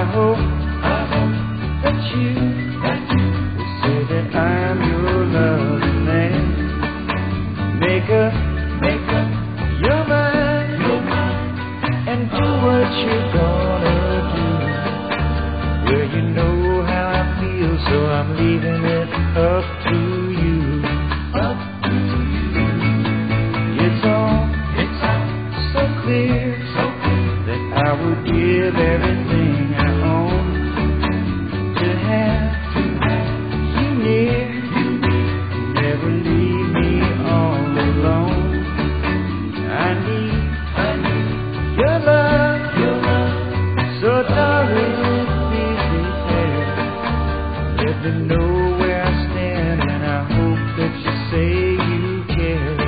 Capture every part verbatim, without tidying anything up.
hope, I hope that you, that you will say that I'm your loving man. Make up, make up your mind, your mind, and do what you're gonna do. Well, you know how I feel, so I'm leaving it up to you. Up to you. It's all, it's all so clear, so clear that I would give everything I own to have, to have you near, you near. Never leave me all alone. I need, I need your love, your love. So darling, please be there. Let me know where I stand, and I hope that you say you care.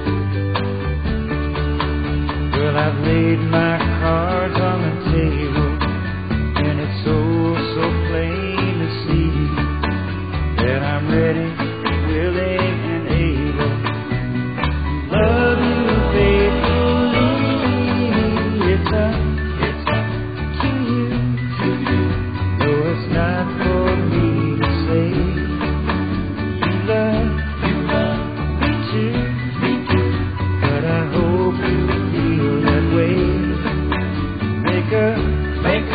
Well, I've laid my cards on the table, and it's so, so plain to see that I'm ready, willing, and able to love you faithfully. It's up, it's up to you, to you. No, it's not for me to say. You love, you love me too, me too. But I hope you feel that way. Make up, make